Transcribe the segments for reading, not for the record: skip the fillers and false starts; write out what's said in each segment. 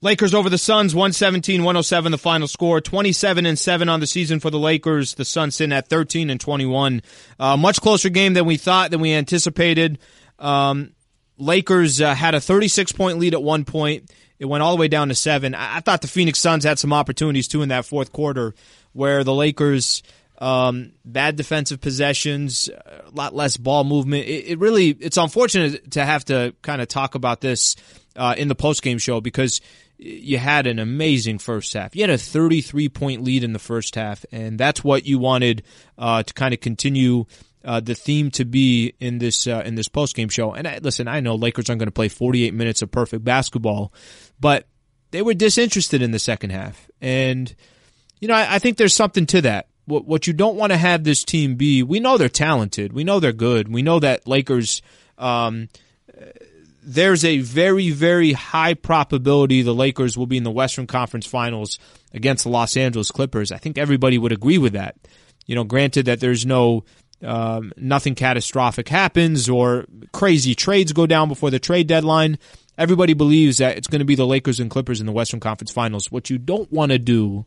Lakers over the Suns, 117-107 the final score. 27-7 on the season for the Lakers. The Suns sitting at 13-21. Much closer game than we thought, than we anticipated. Lakers had a 36-point lead at one point. It went all the way down to 7. I thought the Phoenix Suns had some opportunities, too, in that fourth quarter where the Lakers, bad defensive possessions, a lot less ball movement. It's unfortunate to have to kind of talk about this in the postgame show because you had an amazing first half. You had a 33-point lead in the first half, and that's what you wanted to kind of continue the theme to be in this postgame show. And listen, I know Lakers aren't going to play 48 minutes of perfect basketball, but they were disinterested in the second half. And, I think there's something to that. What you don't want to have this team be, we know they're talented. We know they're good. We know that Lakers, there's a very, very high probability the Lakers will be in the Western Conference Finals against the Los Angeles Clippers. I think everybody would agree with that. Granted that there's nothing catastrophic happens or crazy trades go down before the trade deadline. Everybody believes that it's going to be the Lakers and Clippers in the Western Conference Finals. What you don't want to do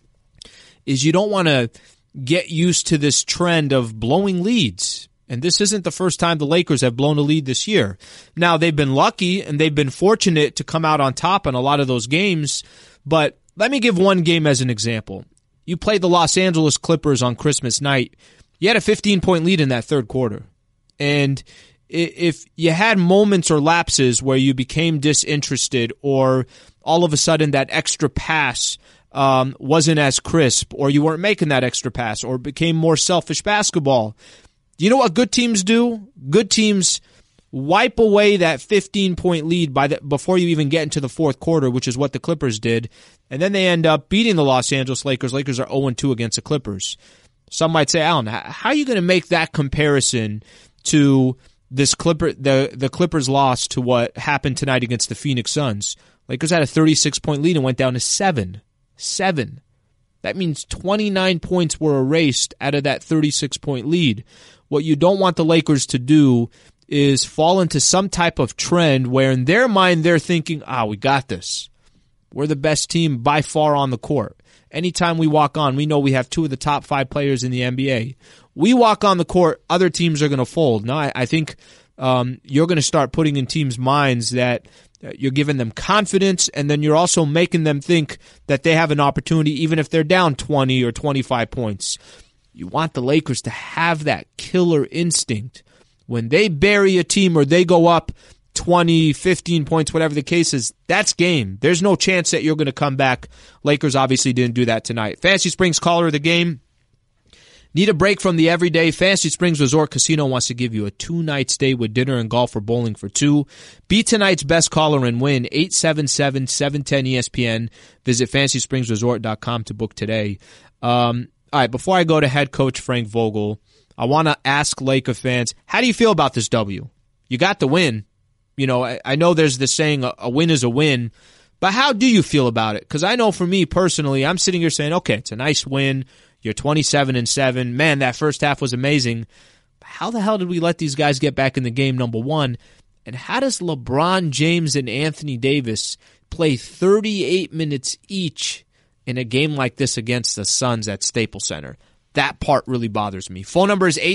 is you don't want to get used to this trend of blowing leads. And this isn't the first time the Lakers have blown a lead this year. Now, they've been lucky and they've been fortunate to come out on top in a lot of those games. But let me give one game as an example. You played the Los Angeles Clippers on Christmas night. You had a 15-point lead in that third quarter. And if you had moments or lapses where you became disinterested or all of a sudden that extra pass wasn't as crisp or you weren't making that extra pass or became more selfish basketball, you know what good teams do? Good teams wipe away that 15-point lead before you even get into the fourth quarter, which is what the Clippers did, and then they end up beating the Los Angeles Lakers. Lakers are 0-2 against the Clippers. Some might say, Alan, how are you going to make that comparison to this the Clippers loss to what happened tonight against the Phoenix Suns? Lakers had a 36-point lead and went down to 7. That means 29 points were erased out of that 36-point lead. What you don't want the Lakers to do is fall into some type of trend where in their mind they're thinking, we got this. We're the best team by far on the court. Anytime we walk on, we know we have two of the top 5 players in the NBA. We walk on the court, other teams are going to fold. Now, I think you're going to start putting in teams' minds that you're giving them confidence, and then you're also making them think that they have an opportunity even if they're down 20 or 25 points. You want the Lakers to have that killer instinct. When they bury a team or they go up 20, 15 points, whatever the case is, that's game. There's no chance that you're going to come back. Lakers obviously didn't do that tonight. Fantasy Springs caller of the game. Need a break from the everyday? Fantasy Springs Resort Casino wants to give you a 2-night stay with dinner and golf or bowling for 2. Be tonight's best caller and win. 877-710-ESPN. Visit FantasySpringsResort.com to book today. All right, before I go to head coach Frank Vogel, I want to ask Laker fans, how do you feel about this W? You got the win. I know there's this saying, a win is a win, but how do you feel about it? Because I know for me personally, I'm sitting here saying, okay, it's a nice win. You're 27-7. Man, that first half was amazing. How the hell did we let these guys get back in the game, number one? And how does LeBron James and Anthony Davis play 38 minutes each in a game like this against the Suns at Staples Center? That part really bothers me. Phone number is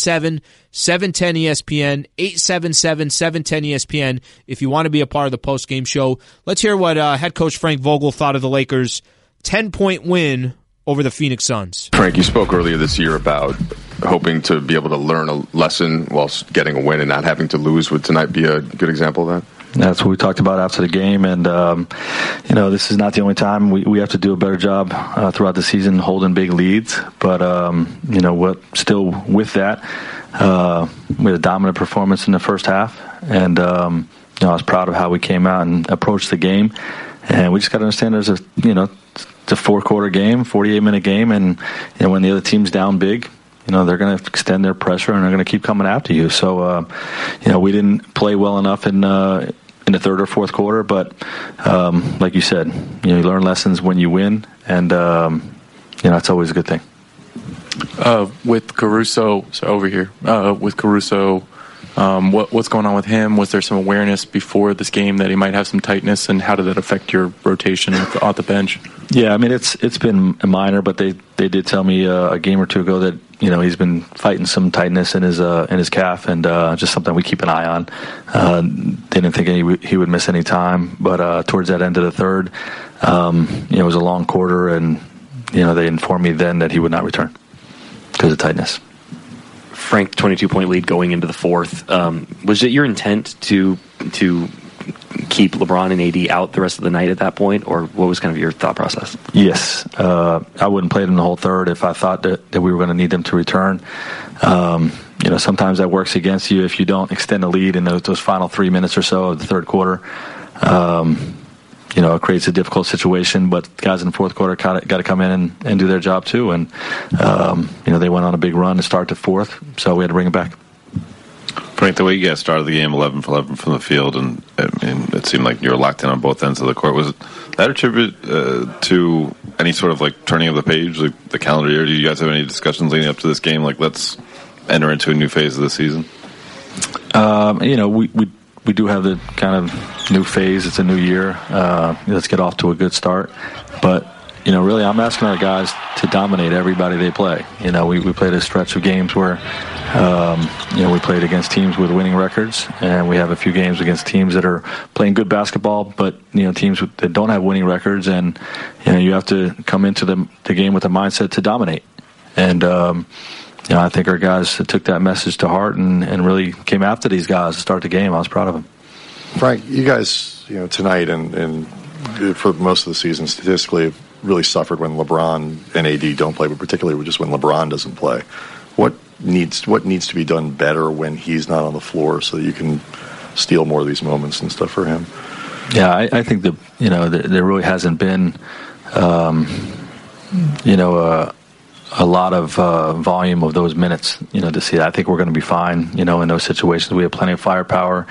877-710-ESPN, 877-710-ESPN if you want to be a part of the post-game show. Let's hear what head coach Frank Vogel thought of the Lakers' 10-point win over the Phoenix Suns. Frank, you spoke earlier this year about hoping to be able to learn a lesson while getting a win and not having to lose. Would tonight be a good example of that? That's what we talked about after the game, and this is not the only time we have to do a better job throughout the season holding big leads. But still with that, we had a dominant performance in the first half, and I was proud of how we came out and approached the game. And we just got to understand it's a 4-quarter game, 48-minute game, and when the other team's down big, they're going to extend their pressure and they're going to keep coming after you. So, we didn't play well enough in the third or fourth quarter, but like you said, you learn lessons when you win, and that's always a good thing. With Caruso, with Caruso What's going on with him? Was there some awareness before this game that he might have some tightness, and how did that affect your rotation off the bench? Yeah, I mean, it's been minor, but they did tell me a game or two ago that he's been fighting some tightness in his calf, and just something we keep an eye on. Didn't think he would miss any time, but towards that end of the third, it was a long quarter, and they informed me then that he would not return because of tightness. Frank, 22-point lead going into the fourth. Was it your intent to keep LeBron and AD out the rest of the night at that point, or what was kind of your thought process? Yes. I wouldn't play them the whole third if I thought that we were going to need them to return. Sometimes that works against you if you don't extend the lead in those final 3 minutes or so of the third quarter. It creates a difficult situation, but guys in the fourth quarter got to come in and do their job too. And, they went on a big run to start the fourth, so we had to bring it back. Frank, the way you guys started the game 11 for 11 from the field, and it seemed like you were locked in on both ends of the court. Was that attributed to any sort of like turning of the page, like the calendar year? Do you guys have any discussions leading up to this game? Like, let's enter into a new phase of the season? We do have the kind of new phase. It's a new year. Let's get off to a good start. But, really I'm asking our guys to dominate everybody they play. We played a stretch of games where, we played against teams with winning records, and we have a few games against teams that are playing good basketball, but, teams that don't have winning records, and, you have to come into the game with a mindset to dominate. And, I think our guys took that message to heart and really came after these guys to start the game. I was proud of them. Frank, you guys, tonight and for most of the season, statistically, have really suffered when LeBron and AD don't play, but particularly just when LeBron doesn't play. What needs to be done better when he's not on the floor so that you can steal more of these moments and stuff for him? Yeah, I think that there really hasn't been a lot of volume of those minutes, to see that. I think we're going to be fine, in those situations. We have plenty of firepower,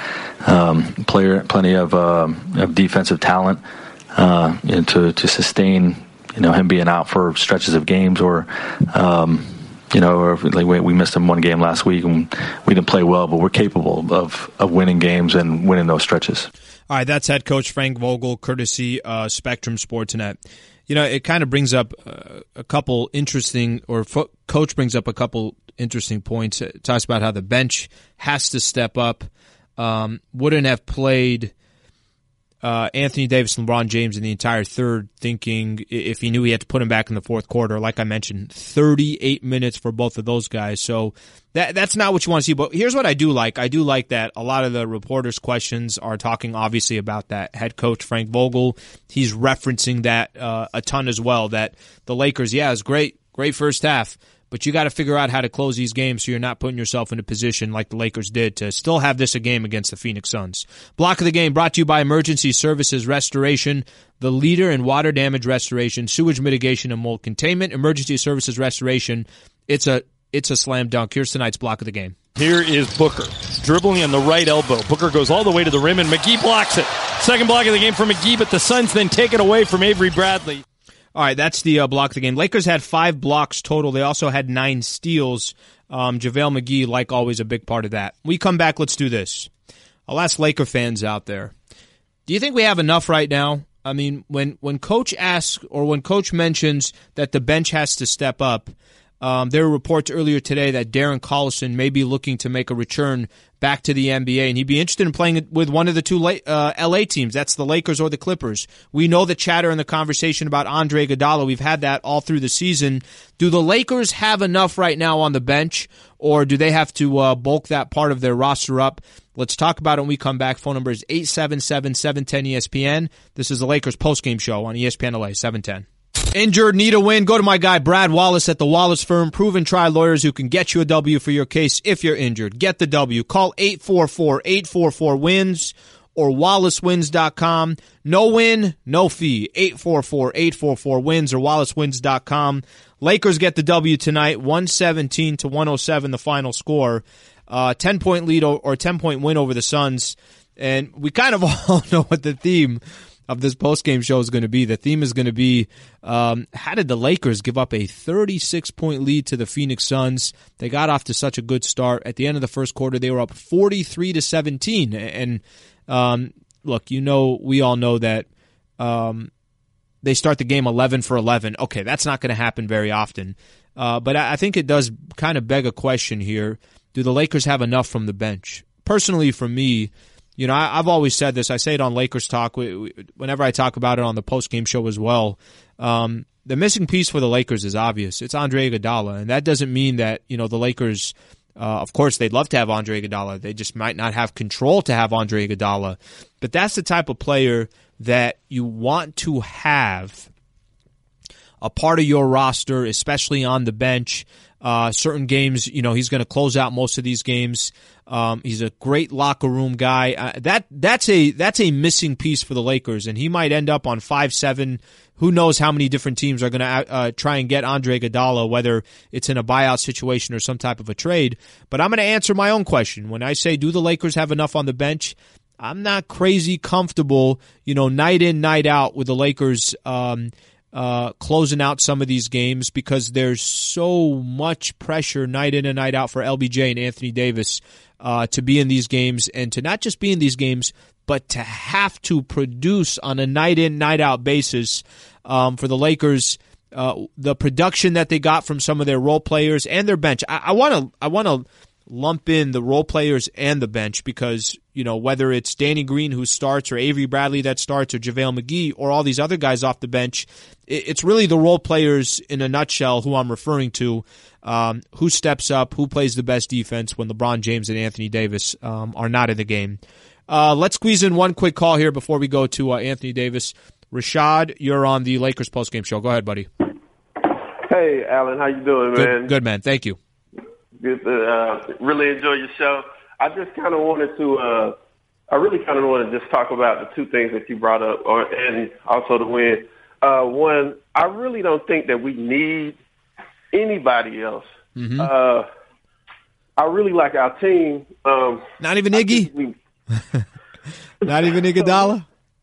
plenty of defensive talent, to sustain, him being out for stretches of games, or, or if, like we missed him one game last week and we didn't play well, but we're capable of winning games and winning those stretches. All right, that's head coach Frank Vogel, courtesy Spectrum Sportsnet. It kind of brings up a couple interesting, or coach brings up a couple interesting points. It talks about how the bench has to step up. Wouldn't have played Anthony Davis and LeBron James in the entire third, thinking if he knew he had to put him back in the fourth quarter. Like I mentioned, 38 minutes for both of those guys. So that's not what you want to see. But here's what I do like. I do like that a lot of the reporters' questions are talking obviously about that head coach Frank Vogel. He's referencing that a ton as well, that the Lakers, it was great first half, but you got to figure out how to close these games so you're not putting yourself in a position like the Lakers did to still have this a game against the Phoenix Suns. Block of the game brought to you by Emergency Services Restoration, the leader in water damage restoration, sewage mitigation, and mold containment. Emergency Services Restoration, it's a slam dunk. Here's tonight's block of the game. Here is Booker, dribbling on the right elbow. Booker goes all the way to the rim, and McGee blocks it. Second block of the game for McGee, but the Suns then take it away from Avery Bradley. All right, that's the block of the game. Lakers had 5 blocks total. They also had 9 steals. JaVale McGee, like always, a big part of that. We come back, let's do this. I'll ask Laker fans out there, do you think we have enough right now? I mean, when Coach asks, or when Coach mentions that the bench has to step up, there were reports earlier today that Darren Collison may be looking to make a return back to the NBA, and he'd be interested in playing with one of the two LA teams. That's the Lakers or the Clippers. We know the chatter and the conversation about Andre Iguodala. We've had that all through the season. Do the Lakers have enough right now on the bench, or do they have to bulk that part of their roster up? Let's talk about it when we come back. Phone number is 877-710-ESPN. This is the Lakers postgame show on ESPN LA, 710. Injured, need a win? Go to my guy Brad Wallace at the Wallace Firm. Proven tried lawyers who can get you a W for your case if you're injured. Get the W. Call 844-844-WINS or wallacewins.com. No win, no fee. 844-844-WINS or wallacewins.com. Lakers get the W tonight, 117-107 the final score. 10-point lead or 10-point win over the Suns. And we kind of all know what the theme of this postgame show is going to be. The theme is going to be, how did the Lakers give up a 36-point lead to the Phoenix Suns? They got off to such a good start. At the end of the first quarter, they were up 43-17. And look, we all know that they start the game 11 for 11. Okay, that's not going to happen very often. But I think it does kind of beg a question here. Do the Lakers have enough from the bench? Personally, for me, I've always said this. I say it on Lakers Talk whenever I talk about it on the postgame show as well. The missing piece for the Lakers is obvious. It's Andre Iguodala, and that doesn't mean that the Lakers. Of course, they'd love to have Andre Iguodala. They just might not have control to have Andre Iguodala. But that's the type of player that you want to have a part of your roster, especially on the bench. Certain games, he's going to close out most of these games. He's a great locker room guy. That's a missing piece for the Lakers, and he might end up on 5-7. Who knows how many different teams are going to try and get Andre Iguodala, whether it's in a buyout situation or some type of a trade. But I'm going to answer my own question. When I say, do the Lakers have enough on the bench? I'm not crazy comfortable, night in, night out with the Lakers closing out some of these games, because there's so much pressure night in and night out for LBJ and Anthony Davis to be in these games, and to not just be in these games, but to have to produce on a night in, night out basis. For the Lakers, the production that they got from some of their role players and their bench. I want to lump in the role players and the bench, because whether it's Danny Green who starts, or Avery Bradley that starts, or JaVale McGee, or all these other guys off the bench, it's really the role players in a nutshell who I'm referring to, who steps up, who plays the best defense when LeBron James and Anthony Davis are not in the game. Let's squeeze in one quick call here before we go to Anthony Davis. Rashad, you're on the Lakers postgame show. Go ahead, buddy. Hey, Alan, how you doing, man? Good, man. Thank you. Good. Really enjoy your show. I just kind of wanted to. I really kind of want to just talk about the two things that you brought up, and also the win. One, I really don't think that we need anybody else. Mm-hmm. I really like our team. Not even Iggy. Not even Iguodala.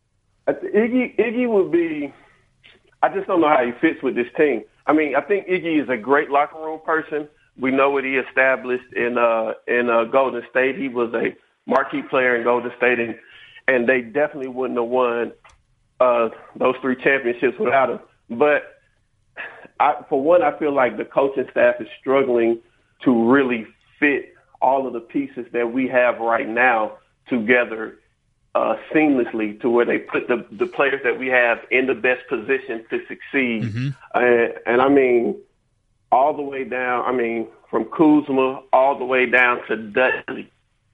Iggy would be. I just don't know how he fits with this team. I mean, I think Iggy is a great locker room person. We know what he established in Golden State. He was a marquee player in Golden State, and they definitely wouldn't have won those 3 championships without him. But for one, I feel like the coaching staff is struggling to really fit all of the pieces that we have right now together seamlessly, to where they put the players that we have in the best position to succeed. Mm-hmm. And I mean, all the way down, from Kuzma all the way down to Dudley.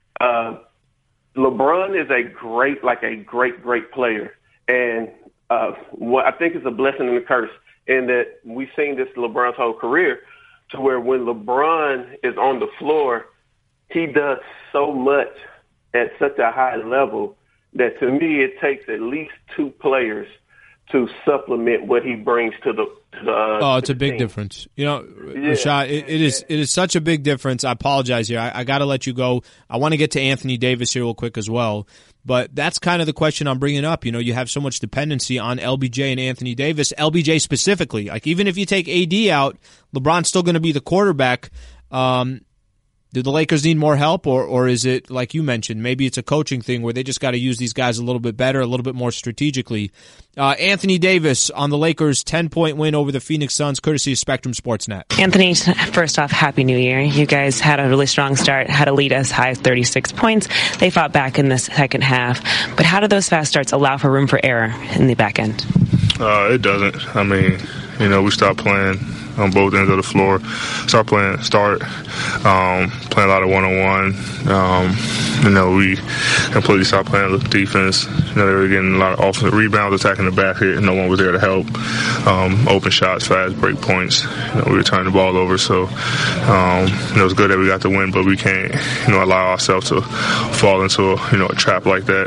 LeBron is a great player. And what I think is a blessing and a curse, in that we've seen this LeBron's whole career, to where when LeBron is on the floor, he does so much at such a high level that, to me, it takes at least 2 players to supplement what he brings to the it's a big team. Difference. Rashad, it is such a big difference. I apologize here. I got to let you go. I want to get to Anthony Davis here real quick as well. But that's kind of the question I'm bringing up. You have so much dependency on LBJ and Anthony Davis, LBJ specifically. Like, even if you take AD out, LeBron's still going to be the quarterback. Do the Lakers need more help, or is it, like you mentioned, maybe it's a coaching thing where they just got to use these guys a little bit better, a little bit more strategically? Anthony Davis on the Lakers' 10-point win over the Phoenix Suns, courtesy of Spectrum Sportsnet. Anthony, first off, Happy New Year. You guys had a really strong start, had a lead as high as 36 points. They fought back in the second half. But how do those fast starts allow for room for error in the back end? It doesn't. We stopped playing on both ends of the floor. Playing a lot of one-on-one. We completely stopped playing the defense. They were getting a lot of offensive rebounds, attacking the basket, and no one was there to help. Open shots, fast break points. We were turning the ball over. So it was good that we got the win, but we can't allow ourselves to fall into a trap like that.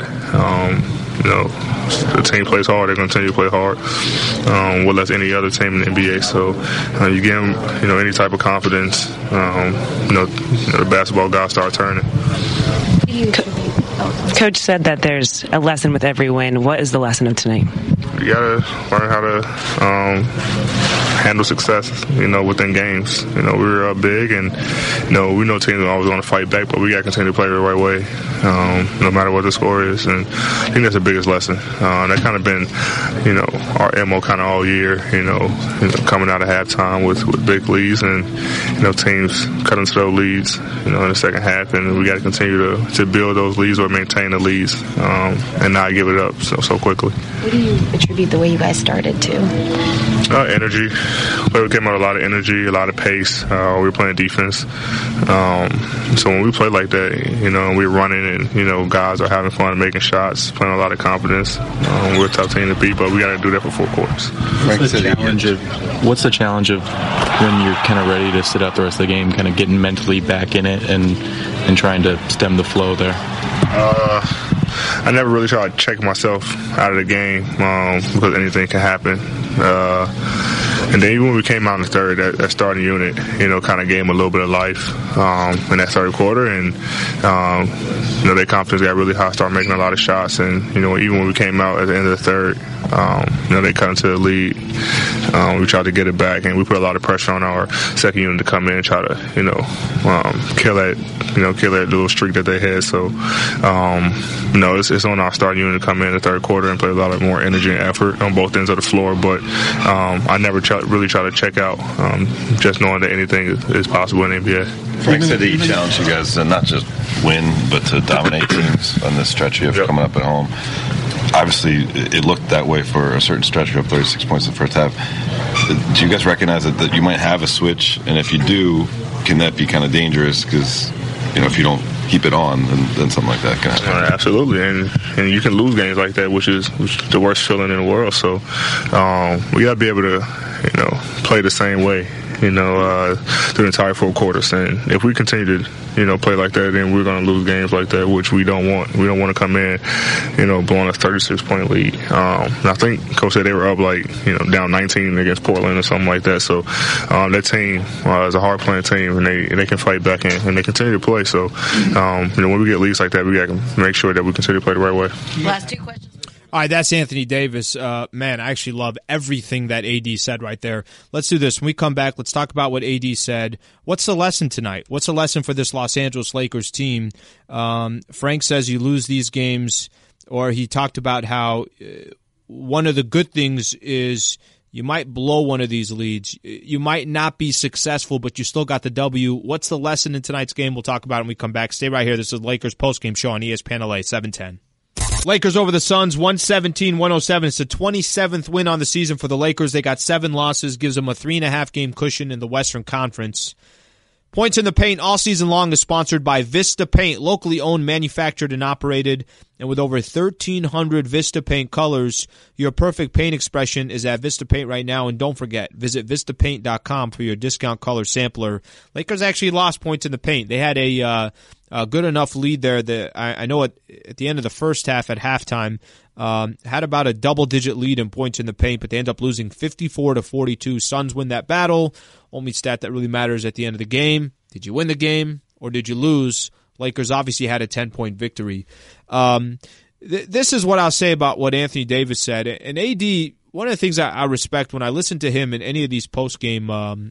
The team plays hard. They're going to continue to play hard. Well, as any other team in the NBA. So you give them, any type of confidence. The basketball guys start turning. Coach said that there's a lesson with every win. What is the lesson of tonight? You gotta learn how to handle success, within games. We were up big, and we know teams are always going to fight back, but we gotta continue to play the right way, no matter what the score is. And I think that's the biggest lesson. That kind of been, our MO kind of all year. Coming out of halftime with big leads, and teams cutting to those leads, in the second half, and we got to continue to build those leads or maintain the leads, and not give it up so quickly. What do you attribute the way you guys started to? Energy. We came out with a lot of energy, a lot of pace. We were playing defense. So when we play like that, we're running and, guys are having fun making shots, playing a lot of confidence. We're a tough team to beat, but we got to do that for 4 quarters. What's the challenge of when you're kind of ready to sit out the rest of the game, kind of getting mentally back in it and trying to stem the flow there? I never really try to check myself out of the game because anything can happen. And then even when we came out in the third, that starting unit, kind of gave them a little bit of life in that third quarter. And, their confidence got really high, started making a lot of shots. And, even when we came out at the end of the third, they cut into the lead. We tried to get it back, and we put a lot of pressure on our second unit to come in and try to, kill that little streak that they had. So, it's on our starting unit to come in the third quarter and play a lot of more energy and effort on both ends of the floor. But I never really try to check out, just knowing that anything is possible in the NBA. Frank said that he challenged you guys to not just win, but to dominate teams on this stretch you have coming up at home. Obviously, it looked that way for a certain stretch. You have 36 points in the first half. Do you guys recognize that you might have a switch? And if you do, can that be kind of dangerous? Because, if you don't keep it on, then something like that can happen. Absolutely. And you can lose games like that, which is the worst feeling in the world. So we got to be able to, play the same way, through the entire 4 quarters. And if we continue to, play like that, then we're going to lose games like that, which we don't want. We don't want to come in, blowing a 36-point lead. I think Coach said they were up down 19 against Portland or something like that. So that team is a hard-playing team, and they can fight back and they continue to play. So, when we get leads like that, we got to make sure that we continue to play the right way. Last 2 questions. All right, that's Anthony Davis. Man, I actually love everything that AD said right there. Let's do this. When we come back, let's talk about what AD said. What's the lesson tonight? What's the lesson for this Los Angeles Lakers team? Frank says you lose these games, or he talked about how one of the good things is you might blow one of these leads. You might not be successful, but you still got the W. What's the lesson in tonight's game? We'll talk about it when we come back. Stay right here. This is Lakers postgame show on ESPN LA 710. Lakers over the Suns, 117-107. It's the 27th win on the season for the Lakers. They got 7 losses, gives them a 3.5-game cushion in the Western Conference. Points in the Paint all season long is sponsored by Vista Paint, locally owned, manufactured, and operated. And with over 1,300 Vista Paint colors, your perfect paint expression is at Vista Paint right now. And don't forget, visit VistaPaint.com for your discount color sampler. Lakers actually lost points in the paint. They had a good enough lead there that I know at the end of the first half at halftime, had about a double-digit lead in points in the paint, but they end up losing 54-42. Suns win that battle. Only stat that really matters at the end of the game. Did you win the game or did you lose? Lakers obviously had a 10-point victory. This is what I'll say about what Anthony Davis said. And AD, one of the things I respect when I listen to him in any of these post-game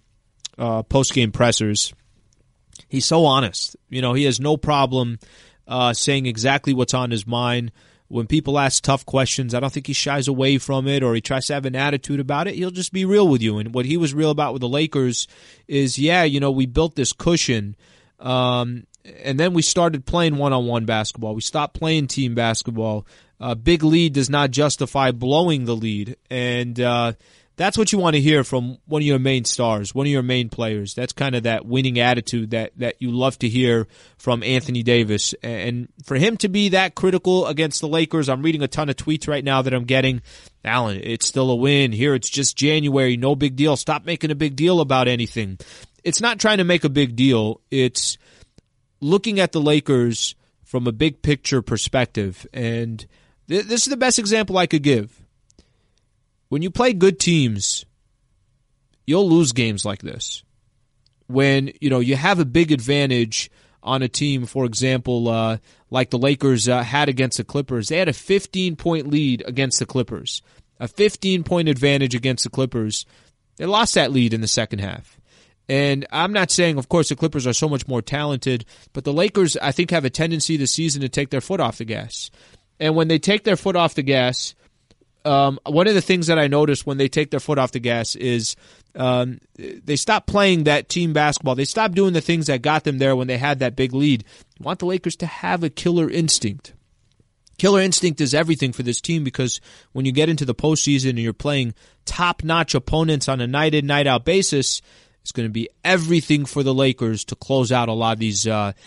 pressers, he's so honest. He has no problem saying exactly what's on his mind. When people ask tough questions, I don't think he shies away from it or he tries to have an attitude about it. He'll just be real with you. And what he was real about with the Lakers is, we built this cushion, and then we started playing one-on-one basketball. We stopped playing team basketball. Big lead does not justify blowing the lead. And that's what you want to hear from one of your main stars, one of your main players. That's kind of that winning attitude that you love to hear from Anthony Davis. And for him to be that critical against the Lakers, I'm reading a ton of tweets right now that I'm getting. Alan, it's still a win. Here it's just January. No big deal. Stop making a big deal about anything. It's not trying to make a big deal. It's looking at the Lakers from a big picture perspective. And this is the best example I could give. When you play good teams, you'll lose games like this. When, you have a big advantage on a team, for example, like the Lakers had against the Clippers. They had a 15-point lead against the Clippers, a 15-point advantage against the Clippers. They lost that lead in the second half. And I'm not saying, of course, the Clippers are so much more talented, but the Lakers, I think, have a tendency this season to take their foot off the gas. And when they take their foot off the gas, one of the things that I noticed when they take their foot off the gas is they stop playing that team basketball. They stop doing the things that got them there when they had that big lead. You want the Lakers to have a killer instinct. Killer instinct is everything for this team because when you get into the postseason and you're playing top-notch opponents on a night-in, night-out basis, it's going to be everything for the Lakers to close out a lot of these games.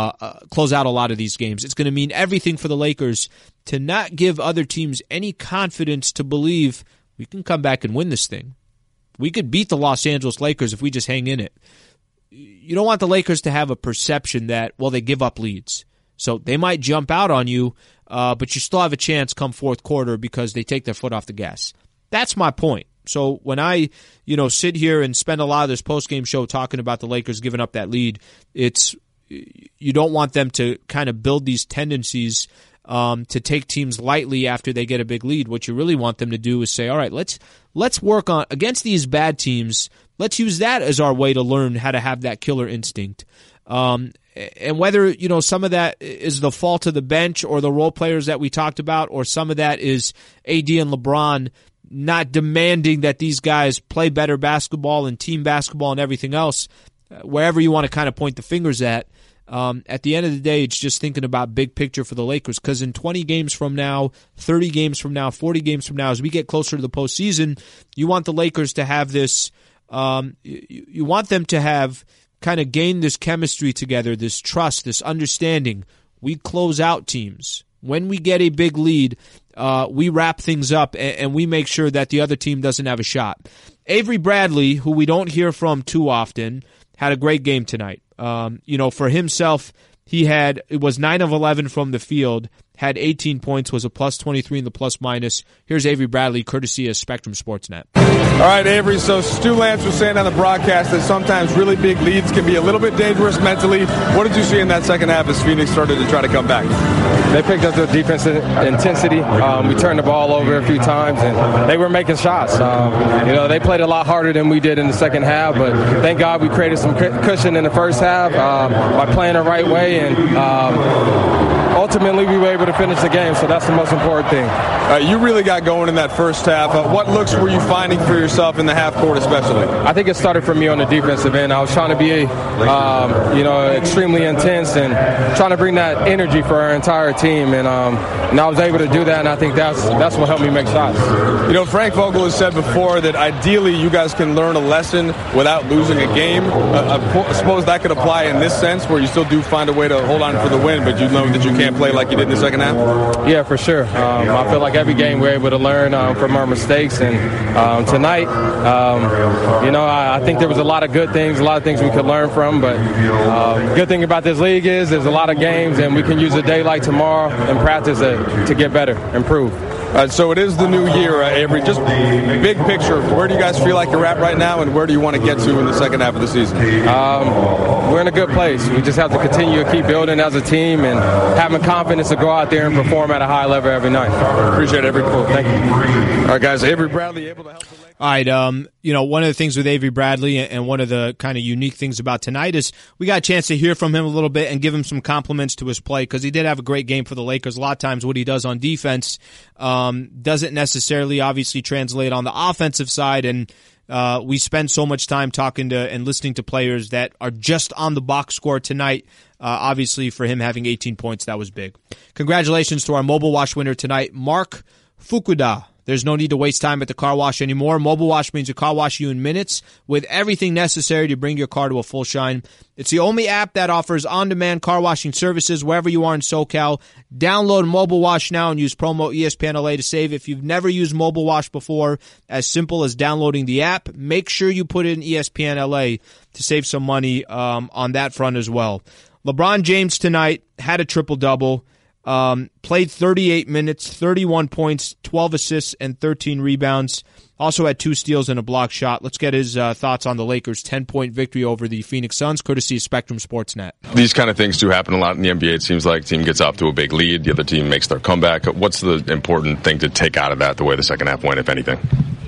It's going to mean everything for the Lakers to not give other teams any confidence to believe we can come back and win this thing. We could beat the Los Angeles Lakers if we just hang in it. You don't want the Lakers to have a perception that, well, they give up leads. So they might jump out on you, but you still have a chance come fourth quarter because they take their foot off the gas. That's my point. So when I, sit here and spend a lot of this post-game show talking about the Lakers giving up that lead, you don't want them to kind of build these tendencies to take teams lightly after they get a big lead. What you really want them to do is say, all right, let's work on against these bad teams. Let's use that as our way to learn how to have that killer instinct. And whether, some of that is the fault of the bench or the role players that we talked about, or some of that is AD and LeBron not demanding that these guys play better basketball and team basketball and everything else, wherever you want to kind of point the fingers at the end of the day, it's just thinking about big picture for the Lakers, because in 20 games from now, 30 games from now, 40 games from now, as we get closer to the postseason, you want the Lakers to have this, you want them to have kind of gained this chemistry together, this trust, this understanding. We close out teams. When we get a big lead, we wrap things up and we make sure that the other team doesn't have a shot. Avery Bradley, who we don't hear from too often, had a great game tonight. For himself, it was 9 of 11 from the field, had 18 points, was a plus 23 in the plus minus. Here's Avery Bradley, courtesy of Spectrum Sportsnet. All right, Avery, so Stu Lance was saying on the broadcast that sometimes really big leads can be a little bit dangerous mentally. What did you see in that second half as Phoenix started to try to come back? They picked up their defensive intensity. We turned the ball over a few times, and they were making shots. They played a lot harder than we did in the second half, but thank God we created some cushion in the first half by playing the right way, and ultimately we were able to finish the game, so that's the most important thing. You really got going in that first half. What looks were you finding for yourself in the half court especially? I think it started for me on the defensive end. I was trying to be, extremely intense and trying to bring that energy for our entire team, and I was able to do that, and I think that's what helped me make shots. Frank Vogel has said before that ideally you guys can learn a lesson without losing a game. I suppose that could apply in this sense, where you still do find a way to hold on for the win, but you know that you can't play like you did in the second half? Yeah, for sure. I feel like every game we're able to learn from our mistakes, and tonight, I think there was a lot of good things, a lot of things we could learn from, but good thing about this league is there's a lot of games, and we can use a day like tomorrow and practice to get better, improve. So it is the new year, Avery. Just big picture, where do you guys feel like you're at right now, and where do you want to get to in the second half of the season? We're in a good place. We just have to continue to keep building as a team and having confidence to go out there and perform at a high level every night. Appreciate it, Avery. Cool. Thank you. All right, guys. Avery Bradley able to help the Lakers. All right, one of the things with Avery Bradley and one of the kind of unique things about tonight is we got a chance to hear from him a little bit and give him some compliments to his play, because he did have a great game for the Lakers. A lot of times what he does on defense doesn't necessarily obviously translate on the offensive side, and we spend so much time talking to and listening to players that are just on the box score tonight. Obviously, for him having 18 points, that was big. Congratulations to our Mobile Wash winner tonight, Mark Fukuda. There's no need to waste time at the car wash anymore. Mobile Wash means a car wash you in minutes with everything necessary to bring your car to a full shine. It's the only app that offers on-demand car washing services wherever you are in SoCal. Download Mobile Wash now and use promo ESPNLA to save. If you've never used Mobile Wash before, as simple as downloading the app, make sure you put in ESPNLA to save some money on that front as well. LeBron James tonight had a triple-double. Played 38 minutes, 31 points, 12 assists, and 13 rebounds. Also had 2 steals and a block shot. Let's get his thoughts on the Lakers' 10-point victory over the Phoenix Suns, courtesy of Spectrum Sportsnet. These kind of things do happen a lot in the NBA. It seems like the team gets off to a big lead. The other team makes their comeback. What's the important thing to take out of that, the way the second half went, if anything?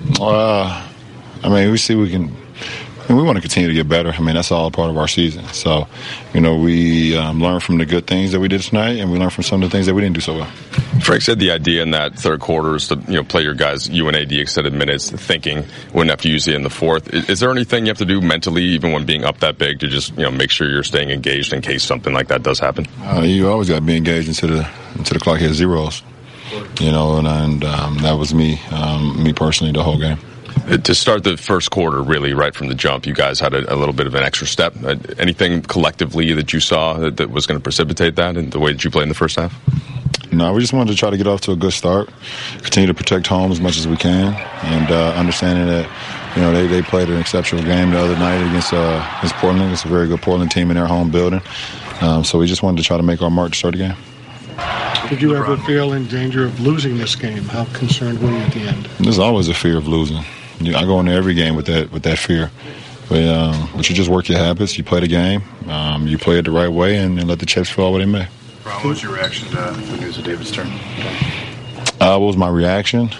We want to continue to get better. That's all a part of our season. So, we learn from the good things that we did tonight, and we learn from some of the things that we didn't do so well. Frank said the idea in that third quarter is to play your guys, you and AD, extended minutes, thinking wouldn't have to use it in the fourth. Is there anything you have to do mentally, even when being up that big, to just make sure you're staying engaged in case something like that does happen? You always got to be engaged until the clock hits zeros. And that was me personally the whole game. To start the first quarter, really, right from the jump, you guys had a little bit of an extra step. Anything collectively that you saw that was going to precipitate that in the way that you played in the first half? No, we just wanted to try to get off to a good start, continue to protect home as much as we can, and understanding that they played an exceptional game the other night against Portland. It's a very good Portland team in their home building. So we just wanted to try to make our mark to start the game. Did you ever feel in danger of losing this game? How concerned were you at the end? There's always a fear of losing. I go into every game with that fear. But you just work your habits. You play the game. You play it the right way and let the chips fall where they may. What was your reaction to the news of David's turn? What was my reaction?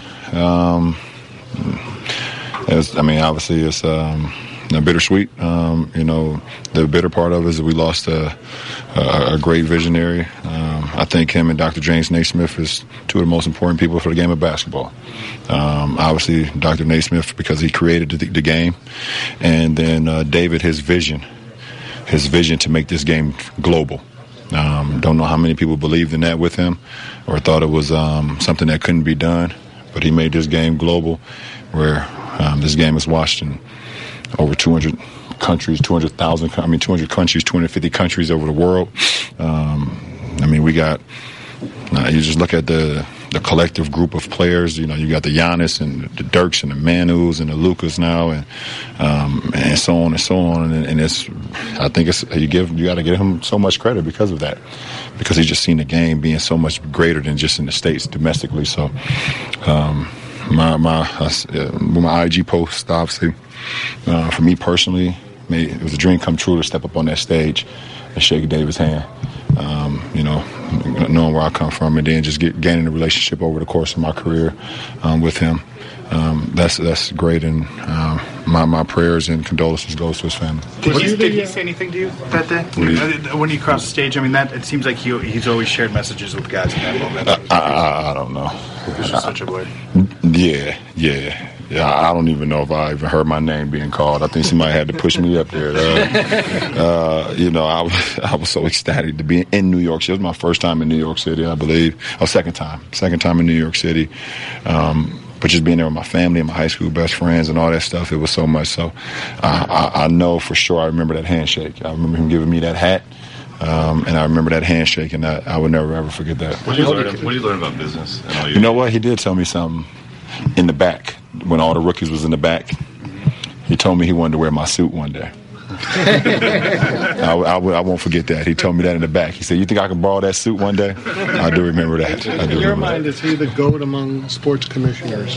Obviously it's bittersweet. The bitter part of it is that we lost a great visionary. I think him and Dr. James Naismith is 2 of the most important people for the game of basketball. Obviously, Dr. Naismith, because he created the game. And then David, his vision to make this game global. Don't know how many people believed in that with him or thought it was something that couldn't be done. But he made this game global, where this game is watched in over 200 countries, 200,000, 200 countries, 250 countries over the world. We got, you just look at the collective group of players. You got the Giannis and the Dirks and the Manus and the Lucas now, and so on and so on. And I think you got to give him so much credit because of that, because he's just seen the game being so much greater than just in the States domestically. So, my IG post, obviously, for me personally, it was a dream come true to step up on that stage and shake David's hand. Knowing where I come from, and then just gaining a relationship over the course of my career with him. That's great, and my prayers and condolences goes to his family. Did he say anything to you that day when you crossed the stage? It seems like he's always shared messages with guys in that moment. I don't know. It was such a way. Yeah. I don't even know if I even heard my name being called. I think somebody had to push me up there. I was so ecstatic to be in New York City. It was my first time in New York City, I believe. Second time in New York City. But just being there with my family and my high school best friends and all that stuff, it was so much. So I know for sure I remember that handshake. I remember him giving me that hat. And I remember that handshake, and I would never, ever forget that. What did you learn about business? You know what? He did tell me something in the back when all the rookies was in the back. He told me he wanted to wear my suit one day. I won't forget that. He told me that in the back. He said, "You think I can borrow that suit one day?" I do remember that. In your mind, is he the GOAT among sports commissioners?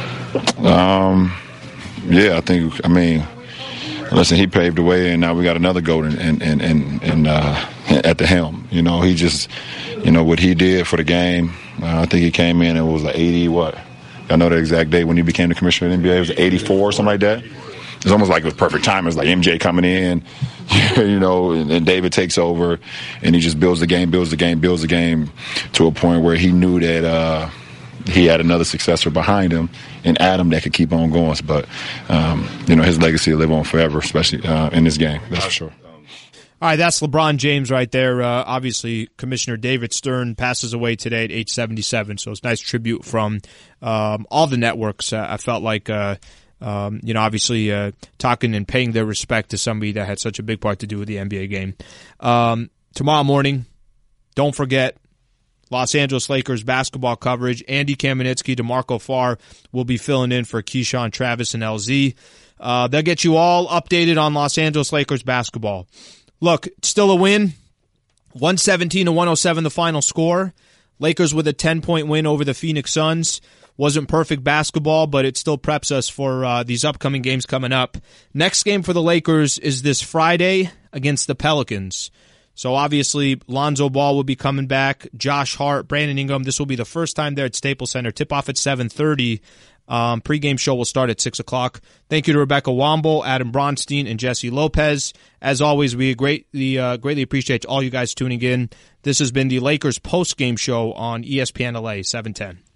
Yeah, I think. Listen, he paved the way, and now we got another GOAT at the helm. He just, what he did for the game. I think he came in and it was like 80 what? I know the exact date when he became the commissioner of the NBA. It was 84 or something like that. It's almost like it was perfect time. It was like MJ coming in, and David takes over, and he just builds the game to a point where he knew that he had another successor behind him in Adam that could keep on going. But, his legacy will live on forever, especially in this game. That's for sure. All right, that's LeBron James right there. Obviously, Commissioner David Stern passes away today at age 77, so it's a nice tribute from all the networks. I felt like, obviously talking and paying their respect to somebody that had such a big part to do with the NBA game. Tomorrow morning, don't forget, Los Angeles Lakers basketball coverage. Andy Kamenetsky, DeMarco Farr will be filling in for Keyshawn, Travis, and LZ. They'll get you all updated on Los Angeles Lakers basketball. Look, it's still a win. 117-107 the final score. Lakers with a 10-point win over the Phoenix Suns. Wasn't perfect basketball, but it still preps us for these upcoming games coming up. Next game for the Lakers is this Friday against the Pelicans. So obviously, Lonzo Ball will be coming back. Josh Hart, Brandon Ingram. This will be the first time there at Staples Center. Tip-off at 7:30. Pre-game show will start at 6 o'clock. Thank you to Rebecca Womble, Adam Bronstein, and Jesse Lopez. As always, we greatly appreciate all you guys tuning in. This has been the Lakers post-game show on ESPN LA 710.